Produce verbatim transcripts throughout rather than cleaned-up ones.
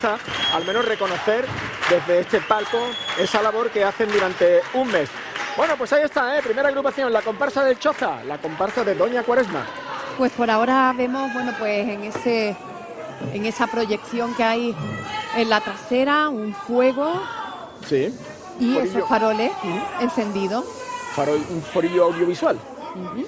al menos reconocer desde este palco esa labor que hacen durante un mes. Bueno, pues ahí está, ¿eh? Primera agrupación, la comparsa del Choza, la comparsa de Doña Cuaresma. Pues por ahora vemos, bueno, pues en ese en esa proyección que hay en la trasera, un fuego. Sí. Y Forillo. esos faroles Uh-huh. encendidos. Farol, un forillo audiovisual. Uh-huh.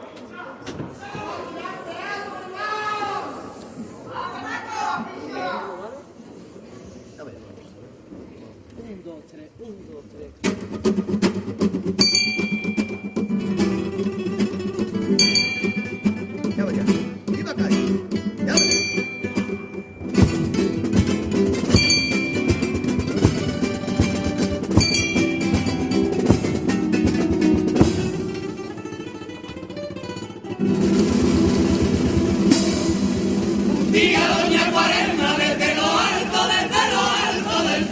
Diga Doña Cuaresma desde lo alto, desde lo alto del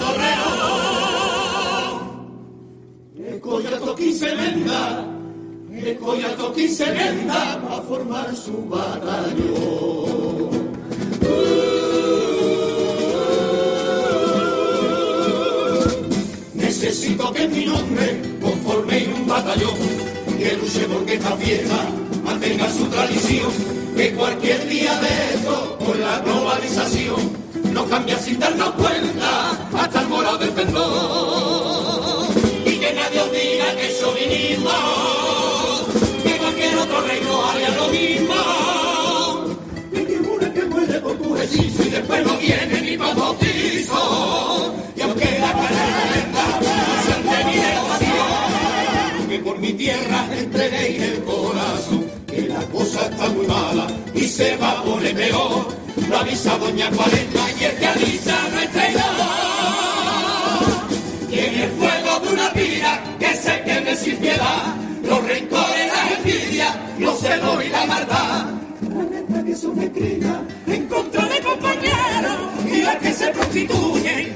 torreón. El collato aquí se venda, el collato aquí se venda para formar su batallón. Necesito que mi nombre conforme un batallón que luche porque esta fiesta mantenga su tradición. Que cualquier día de esto, con la globalización, nos cambia sin darnos cuenta hasta el morado del pendón. Y que nadie os diga que es chauvinismo, que cualquier otro reino haría lo mismo. Y que una que muere por tu hechizo y después no viene ni para bautizo. Y aunque la calenda no se ante mi devoción, que por mi tierra entreguéis el corazón. Que la cosa está muy mala y se va a poner peor. Lo avisa Doña Cuaresma y el que avisa no es traidor. Y en el fuego de una pira que se queme sin piedad, los rencores, la envidia, los celos y la maldad. La neta que son escritas en contra de compañeros y las que se prostituyen.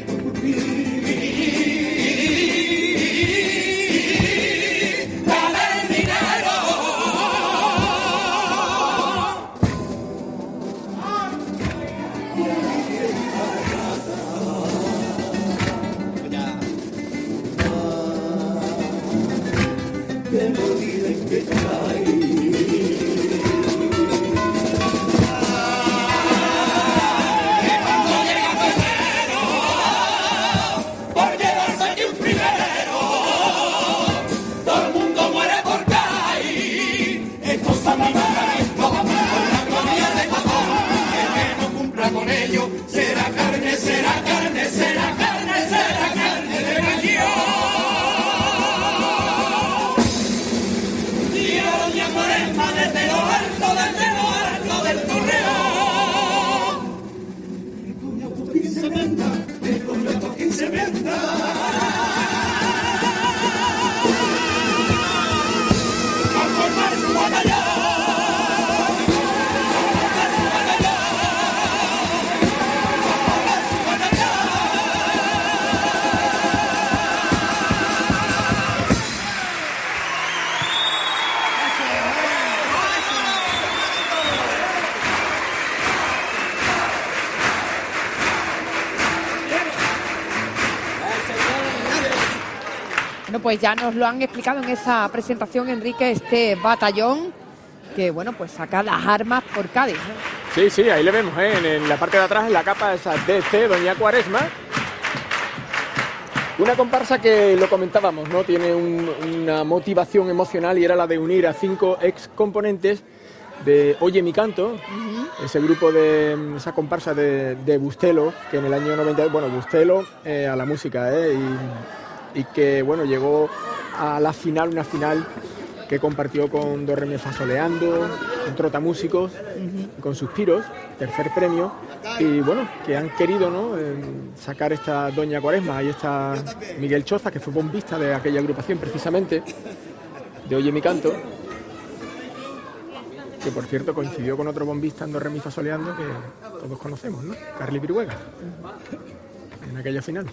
Pues ya nos lo han explicado en esa presentación, Enrique, este batallón que, bueno, pues saca las armas por Cádiz, ¿no? Sí, sí, ahí le vemos, ¿eh? en, en la parte de atrás, en la capa esa D C Doña Cuaresma. Una comparsa que lo comentábamos, ¿no? Tiene un, una motivación emocional y era la de unir a cinco ex componentes de Oye mi canto, uh-huh. ese grupo de esa comparsa de, de Bustelo, que en el año noventa, bueno, Bustelo eh, a la música, ¿eh? y, y que, bueno, llegó a la final, una final que compartió con Do Re Mi Fa Soleando, con Trotamúsicos, uh-huh. con Suspiros, tercer premio, y bueno, que han querido, ¿no? eh, sacar esta Doña Cuaresma. Ahí está Miguel Choza, que fue bombista de aquella agrupación precisamente, de Oye mi canto, que por cierto coincidió con otro bombista en Do Re Mi Fa Soleando que todos conocemos, ¿no? Carly Piruega, en aquella final.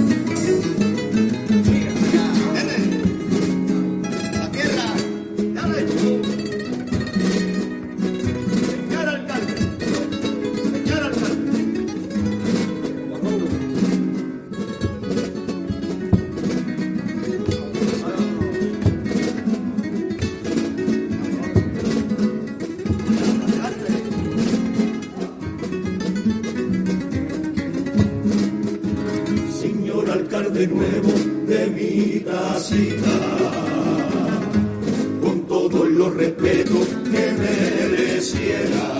La tierra, de nuevo de mi tacita, con todos los respetos que mereciera.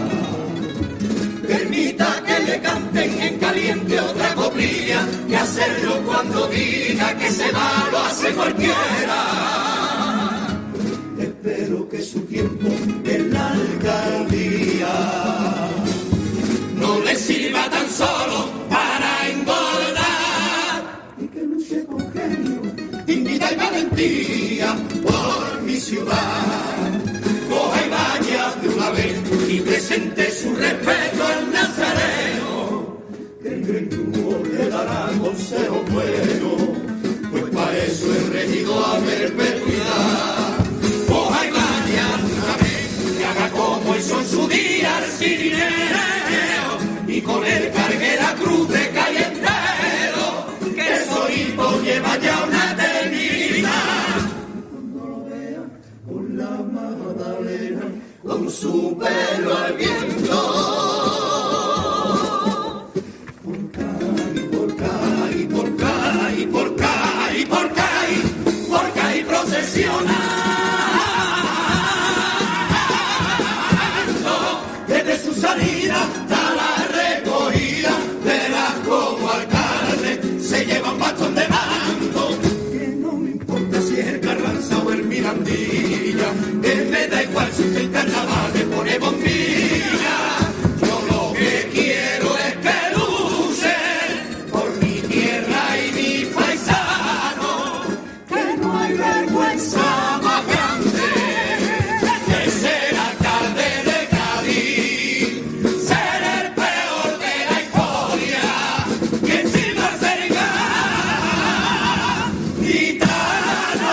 Permita que le canten en caliente otra coplilla, que hacerlo cuando diga que se va lo hace cualquiera. Espero que su tiempo en la alcaldía no le sirva tan solo para engordar, y que luche con genio, dignidad y valentía por mi ciudad. Coja y vaya de una vez y presente su respeto al nazareno, que el greñudo le dará consejo bueno, pues para eso he regido a perpetuidad. Coja y vaya de una vez y haga como hizo en su día el cirineo, y con él cargue la cruz de calle entero, que solito lleva ya una eternidad. Cuando lo vean con la Magdalena, con su pelo al viento, por caí, por caí, por caí, por caí, por caí, por caí procesionando desde su salida hasta la recogida, verás como alcalde se lleva un bastón de mando, que no me importa si es el Carranza o el Mirandilla, que me da igual si usted en carnaval me pone bombilla. Yo lo que quiero es que luce por mi tierra y mi paisano, que no hay vergüenza más grande que ser alcalde de Cádiz, ser el peor de la historia, y encima ser gitano.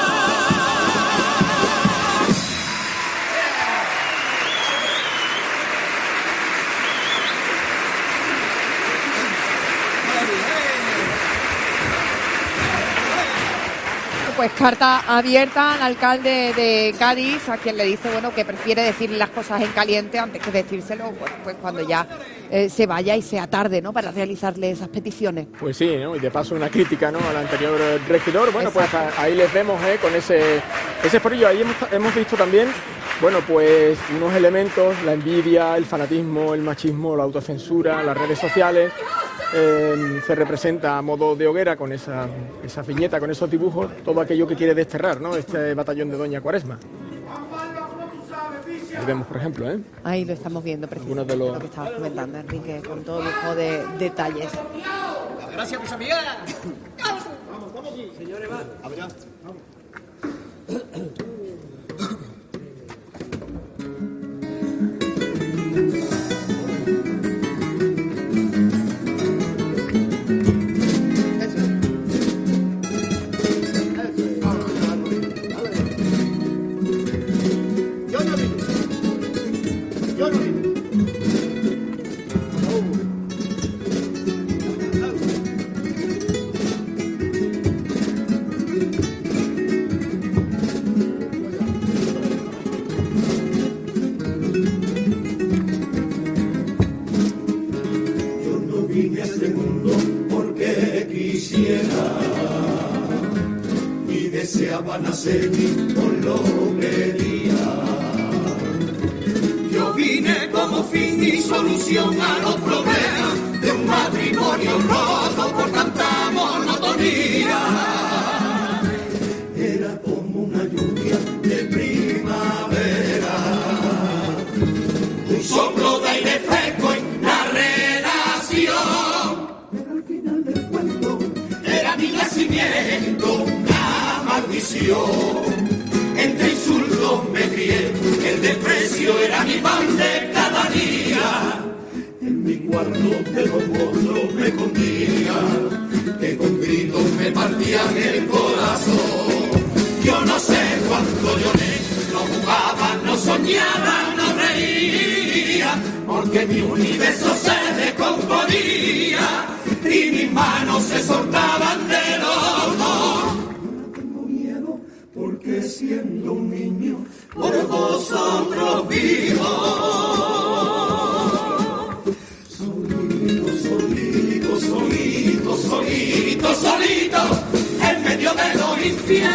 Pues carta abierta al alcalde de Cádiz, a quien le dice, bueno, que prefiere decirle las cosas en caliente antes que decírselo, bueno, pues cuando ya eh, se vaya y sea tarde, ¿no?, para realizarle esas peticiones. Pues sí, ¿no? Y de paso una crítica, ¿no?, al anterior regidor. Bueno, pues a, ahí les vemos, ¿eh?, con ese ese forillo. Ahí hemos, hemos visto también, bueno, pues unos elementos, la envidia, el fanatismo, el machismo, la autocensura, las redes sociales. Eh, se representa a modo de hoguera con esa, esa viñeta, con esos dibujos, todo aquello que quiere desterrar, ¿no?, este batallón de Doña Cuaresma. Ahí vemos, por ejemplo, ¿eh? Ahí lo estamos viendo, precisamente, de los... lo que estabas comentando, Enrique, con todo lujo de detalles. Gracias, mis amigas. Vamos, vamos, señores, va. A ver, vamos. Deseaba nacer con lo que quería. Yo vine como fin y solución a los problemas de un matrimonio roto por tanta monotonía. Era como una lluvia de primavera, un soplo de aire fresco en la relación. Pero al final del cuento era mi nacimiento, maldición. Entre insultos me crié, el desprecio era mi pan de cada día. En mi cuarto de los monstruos me escondía, que con gritos me partían el corazón. Yo no sé cuánto lloré, no jugaba, no soñaba, no reía, porque mi universo se descomponía y mis manos se soltaban del dolor. Porque siendo un niño por vosotros vivo. Solito, solito, solito, solito, solito, en medio de los infiernos.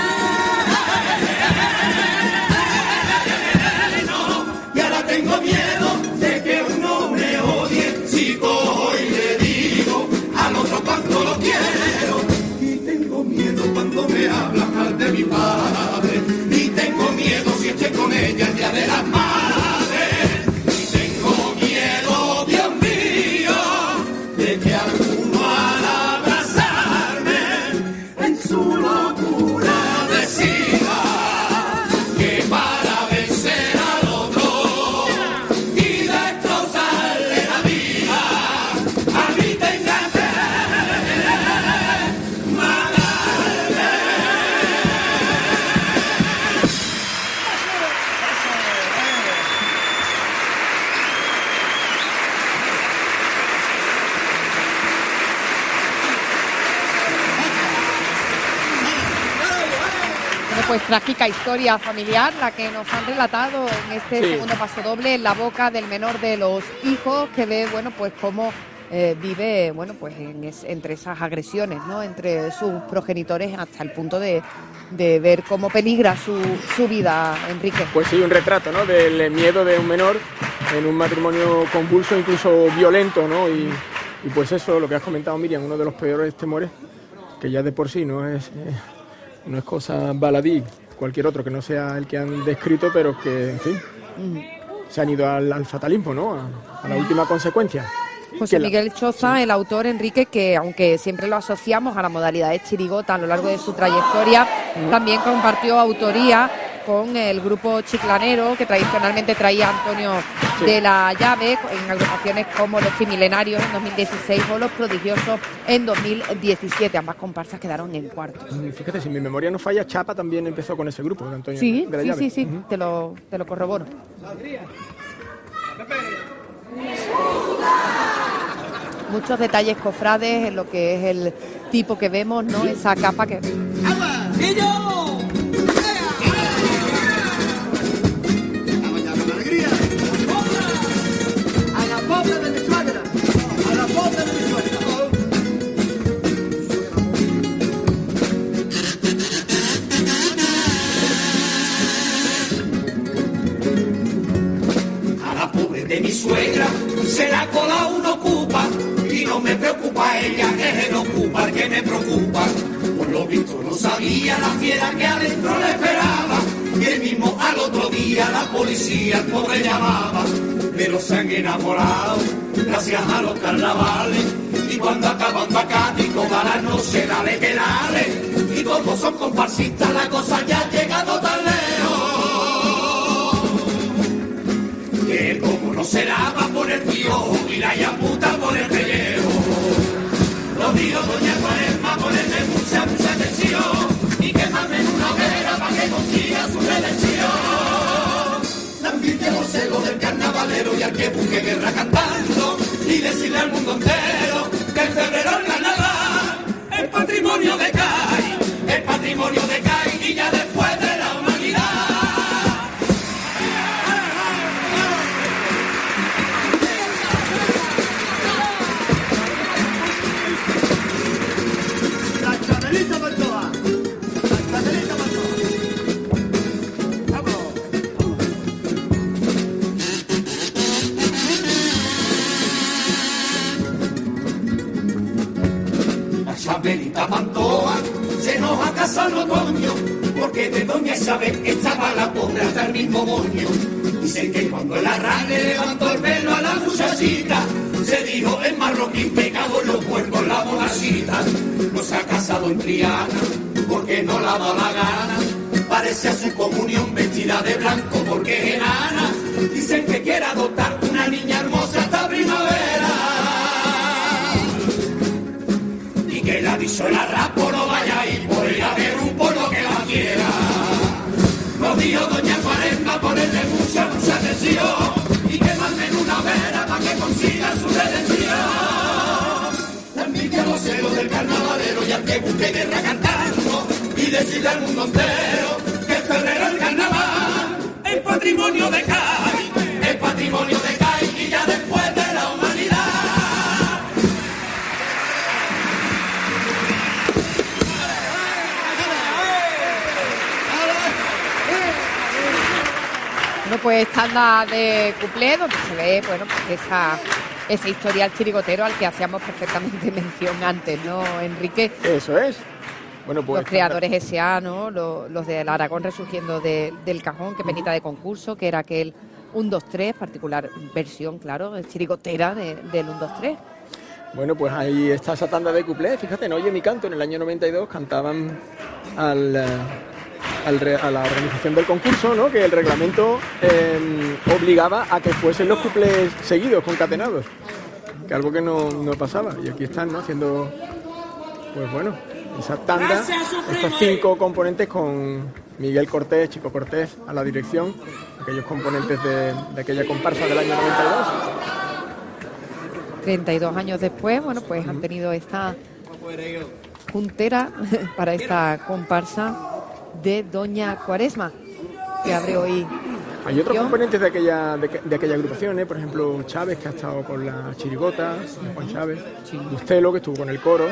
Y ahora tengo miedo de que uno me odie, si cojo y le digo al otro cuánto lo quiero. Y tengo miedo cuando me hablan mal de mi padre, y tengo miedo si estoy con ella el día de las madres. Y tengo miedo, Dios mío, de que alguno al abrazarme en su locura decida que para vencer al otro y destrozarle la vida, a mí tenga que matarme. Bueno, pues trágica historia familiar la que nos han relatado en este Sí. segundo paso doble, en la boca del menor de los hijos, que ve, bueno, pues cómo eh, vive, bueno, pues en es- entre esas agresiones, ¿no? Entre sus progenitores, hasta el punto de, de ver cómo peligra su, su vida, Enrique. Pues sí, un retrato, ¿no? Del miedo de un menor en un matrimonio convulso, incluso violento, ¿no? Y, y pues eso, lo que has comentado, Miriam, uno de los peores temores, que ya de por sí no es, eh, no es cosa baladí, cualquier otro que no sea el que han descrito, pero que, en fin, se han ido al, al fatalismo, ¿no? A, a la última consecuencia. José Que la- Miguel Choza, el autor, Enrique, que aunque siempre lo asociamos a la modalidad de chirigota a lo largo de su trayectoria, también compartió autoría con el grupo Chiclanero, que tradicionalmente traía a Antonio Sí. de la Llave, en agrupaciones como Los Trimilenarios en dos mil dieciséis o Los Prodigiosos en dos mil diecisiete. Ambas comparsas quedaron en cuartos. Mm, Fíjate, si mi memoria no falla, Chapa también empezó con ese grupo de Antonio Sí, de la sí, Llave. sí, sí, Ujú. te lo, te lo corroboro. Muchos detalles cofrades en lo que es el tipo que vemos, ¿no? Esa capa que... A la pobre de mi suegra, a la pobre de mi suegra. A la pobre de mi suegra se la cola uno ocupa y no me preocupa ella, que se ocupa el que me preocupa. Por lo visto no sabía la fiera que adentro le esperaba, y el mismo al otro día la policía al pobre llamaba. Pero se han enamorado gracias a los carnavales, y cuando acaban Bacati toda la noche dale que dale, y como son comparsistas la cosa ya ha llegado tan lejos, que como no será va por el tío y la ya puta por el pellejo. Lo dijo doña Cuaresma, ponerle mucha, mucha atención y quemarme en una hoguera para que consiga su redención. También que los celos del carnavalero y al que busque guerra cantando y decirle al mundo entero que en febrero el carnaval es patrimonio de CAI, es patrimonio de CAI y ya después de la humanidad. La chamelita Pantoja, la chamelita Pantoja. Vámonos. La chamelita Pantoja se nos ha casado en otoño, porque de doña Isabel estaba la pobre hasta el mismo moño. Dicen que cuando el arranque levantó el pelo a la muchachita, se dijo en marroquín pegado en los puercos la monachita. No se ha casado en Triana, porque no la da la gana. Parece a su comunión vestida de blanco porque es enana. Dicen que quiere adoptar una niña hermosa esta primavera, y que la dicho el arrapo no vaya a ir por ir a ver un polo que la quiera. Nos dijo doña Cuaresma ponerle mucha, mucha atención y quemarme en una vera para que consiga su redención. También que los celos del carnavalero y al que busque guerra cantando y decirle al mundo entero que en febrero el carnaval es patrimonio de CAI, es patrimonio de CAI y ya después de la humanidad. Bueno, pues tanda de cuplé donde se ve, bueno, pues esa, ese historial chirigotero al que hacíamos perfectamente mención antes, ¿no, Enrique? Eso es. Bueno, pues los creadores S A, ¿no? Los, los del Aragón resurgiendo de, del cajón, que penita de concurso, que era aquel un dos tres, particular versión, claro, chirigotera de, del un dos tres. Bueno, pues ahí está esa tanda de cuplés. Fíjate, en Oye mi canto, en el año noventa y dos cantaban al, al re, a la organización del concurso, ¿no? Que el reglamento eh, obligaba a que fuesen los cuplés seguidos, concatenados, que algo que no, no pasaba. Y aquí están, ¿no? Haciendo, pues bueno, esa tanda, estos cinco componentes con Miguel Cortés, Chico Cortés a la dirección, aquellos componentes de, de aquella comparsa del año noventa y dos. treinta y dos años después, bueno, pues han tenido esta juntera para esta comparsa de Doña Cuaresma, que abre hoy. Hay otros componentes de aquella de, de aquella agrupación, ¿eh? Por ejemplo, Chávez, que ha estado con la chirigota, Juan Chávez, Bustelo, que estuvo con el coro.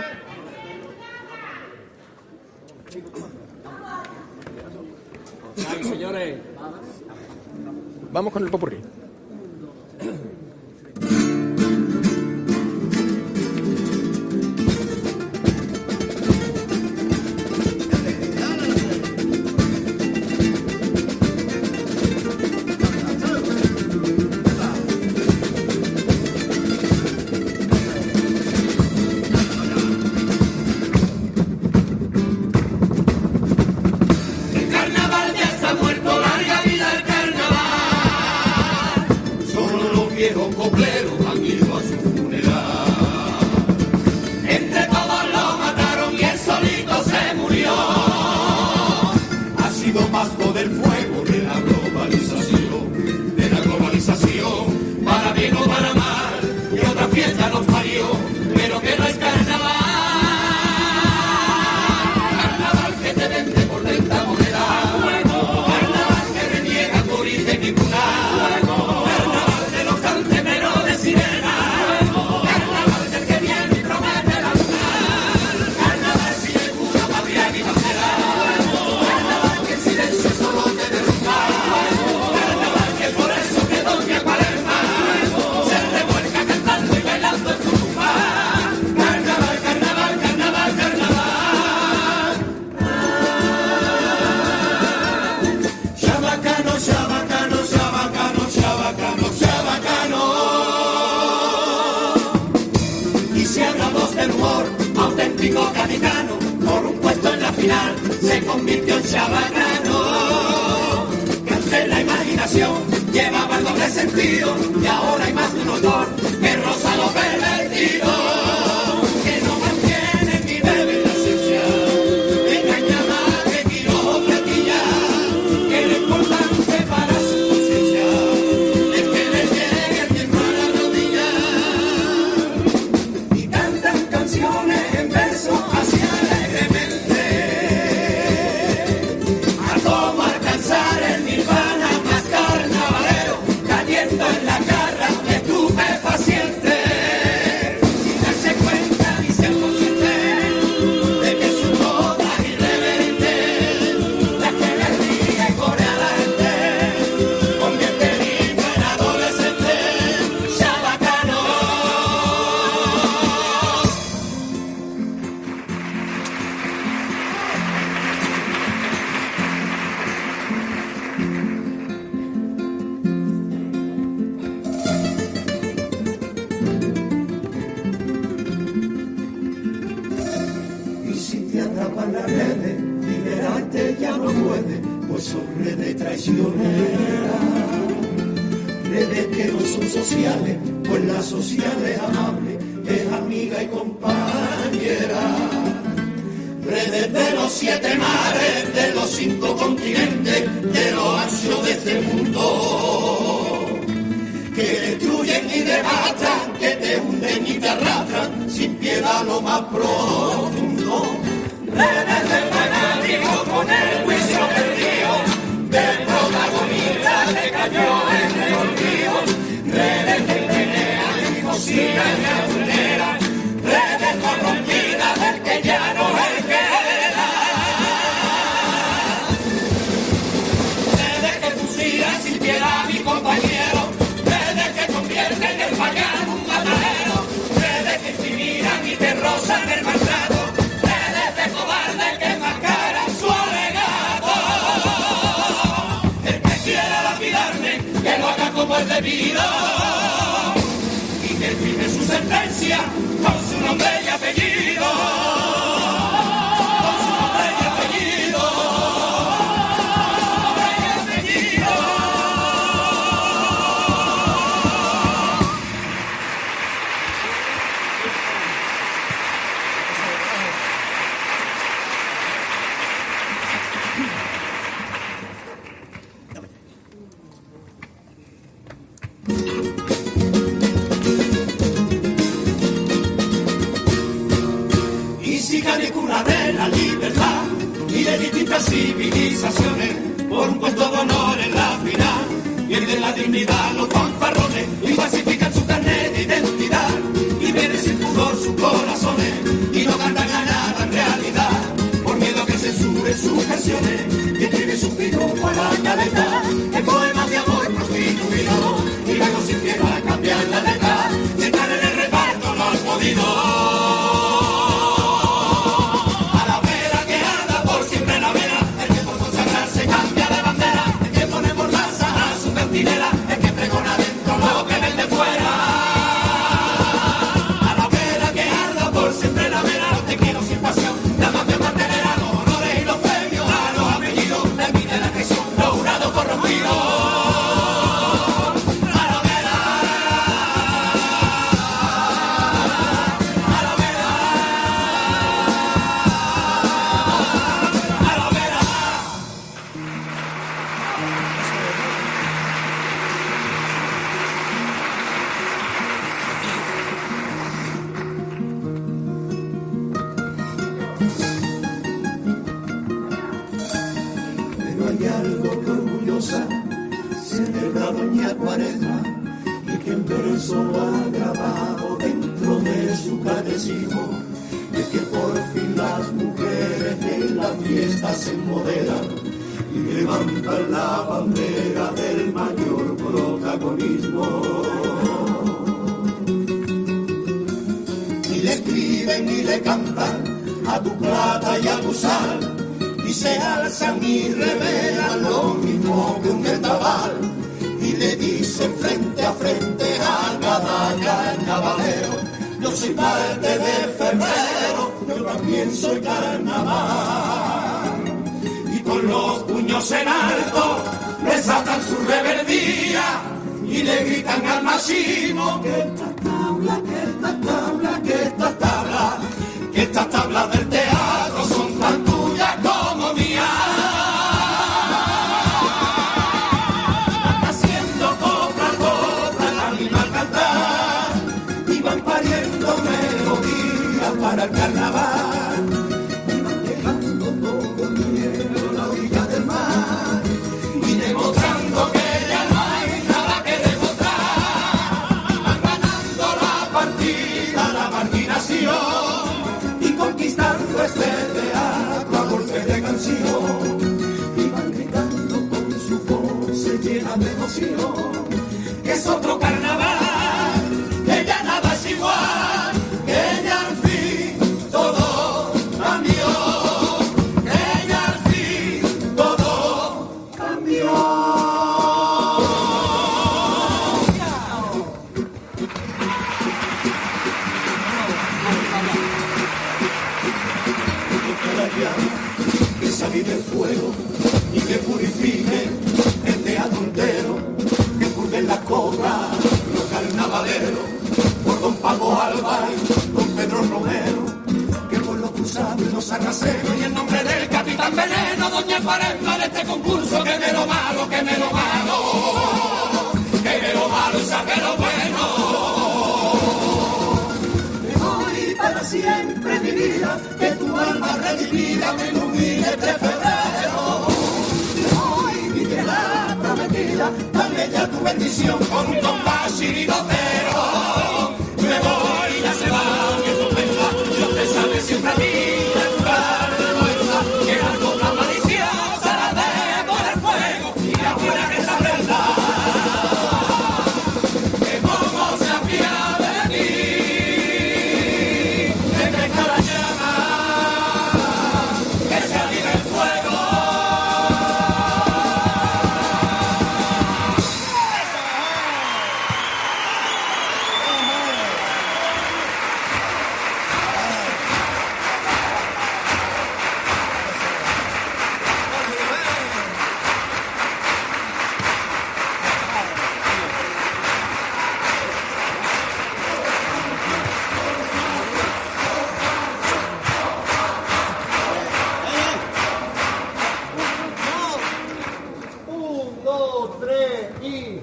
Ay, señores. Vamos con el popurrí. Sin piedad. que lo haga como es debido y que firme su sentencia con su nombre y apellido. Con su nombre y apellido. Nombre y apellido. Cuna de la libertad y de distintas civilizaciones, por un puesto de honor en la final, pierden la dignidad los fanfarrones y falsifican su carnet de identidad y vienen sin pudor sus corazones y no cantan a nada en realidad, por miedo a que censuren sus canciones y escriben sus piropos a la caleta en poemas de amor prostituido y luego sin miedo a cambiar la letra, si están en el reparto no han podido. Es que pregona dentro lo que vende fuera. A la vera que arda por siempre la vera. Te quiero sin pasión, la mafia mantenerá los honores y los premios a los apellidos. Termine la presión, los jurados corrompidos. A la vera, a la vera, a la vera. Hay algo que orgullosa celebra doña Cuaresma y que en verso lo ha grabado dentro de su catecismo, es que por fin las mujeres en la fiesta se empoderan y levantan la bandera del mayor protagonismo. Y le escriben y le cantan a tu plata y a tu sal, y se alzan y revelan lo mismo que un vendaval y le dicen frente a frente a cada carnavalero: yo soy parte de febrero, yo también soy carnaval. Y con los puños en alto desatan su rebeldía y le gritan al machismo: que esta tabla, que esta tabla, que esta tabla, que estas tablas del teatro son tan tuyas como mías. Haciendo copla, copla, la misma cantar, y van pariendo melodías para el carnaval, y van dejando todo el miedo a la orilla del mar, y demostrando que ya no hay nada que demostrar, y van ganando la partida, la marginación, y conquistando este teatro a golpes de canción, y van gritando con su voz se llena de emoción, que es otro carnaval, que ya nada es igual, que ya al fin todo cambió, que ya al fin todo cambió. Que salir del fuego y que purifique el teatro entero, que purguen la cobra los carnavaleros, por don Paco Álvarez, don Pedro Romero, que por los cruzados los arraseros, y en nombre del Capitán Veneno, doña Cuaresma, de este concurso, que me lo malo, que me lo malo, que me lo malo y saque lo bueno. Hoy para siempre mi vida, que tu alma redimida me ilumine este febrero. Hoy mi tierra prometida, dame ya tu bendición con un compás chirinotero. Me voy, ya se va, que tu venga, Dios te sabe siempre a ti, en lugar de vergüenza, que la copla maliciosa la de por el fuego y la buena que se aprenda. Que como se apiade de ti, que crezca la llama, que se avive el fuego. Un, dos, tres y...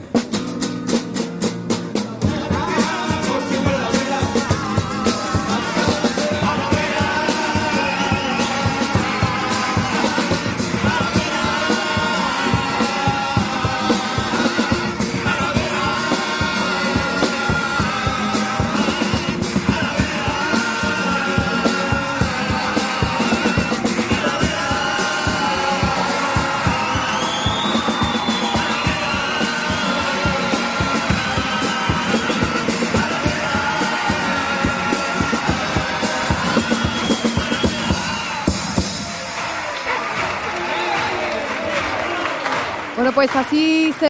Bueno, pues así se